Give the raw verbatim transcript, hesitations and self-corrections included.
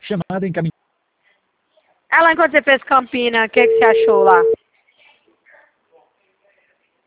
Chamada encaminhada. Ela, enquanto você fez Campina, o que, que você achou lá?